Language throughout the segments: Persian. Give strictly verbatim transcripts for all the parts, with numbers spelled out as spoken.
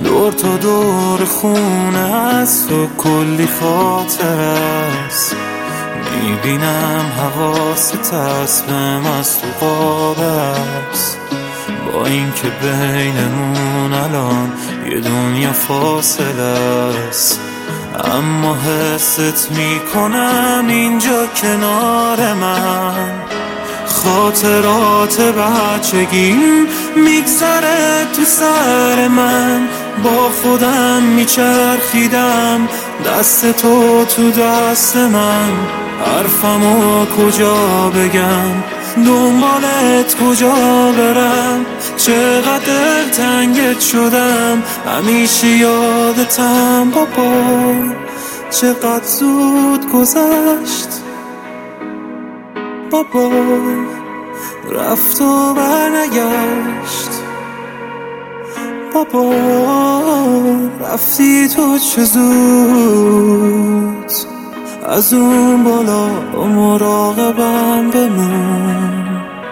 دور تا دور خونه از تو کلی خاطر است. میبینم حواست هست بهم از تو قاب است. با این که بینمون الان یه دنیا فاصله است، اما حست میکنم اینجا کنار من. خاطرات بچگیم میگذره تو سر من، با خودم میچرخیدم دست تو تو دست من. حرفمو کجا بگم، دنبالت کجا برم، چقدر تنگت شدم، همیشه یادتم بابا. چقدر زود گذشت بابا، رفت و برنگشت بابا. رفتی تو چه زود، از اون بالا مراقبم بمون.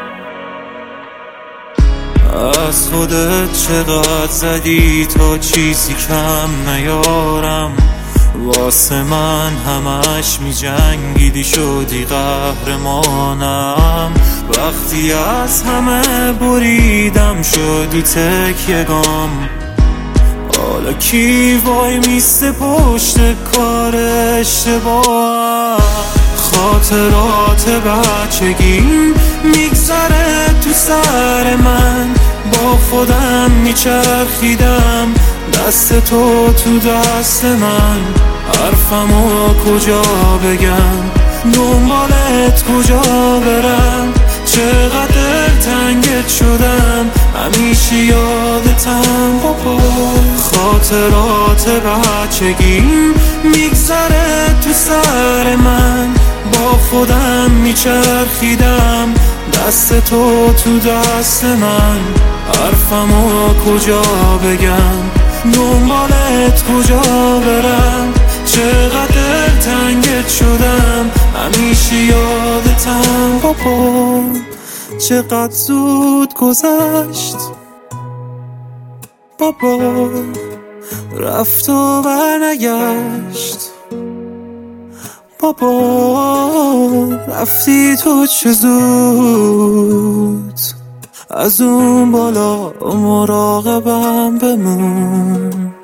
از خودت چقدر زدی تا چیزی کم نیارم، واسه من همش می جنگیدی شدی قهرمانم. وقتی از همه بریدم شدی تکیه‌گام، حالا کی وای میسته پشت کار اشتباهم. خاطرات بچگیم میگذره تو سر من، با خودم میچرخیدم دست تو تو دست من. حرفمو کجا بگم، دنبالت کجا برم، چقدر تنگت شدم، همیشه یادتم بابا. خاطرات بچگیم میگذره تو سر من، با خودم میچرخیدم دست تو تو دست من. حرفمو کجا بگم، دنبالت کجا برم، چقدر تنگت شدم، همیشه یادتم بابا. چقدر زود گذشت بابا، رفت و برنگشت بابا. رفتی تو چه زود، از اون بالا مراقبم بمون.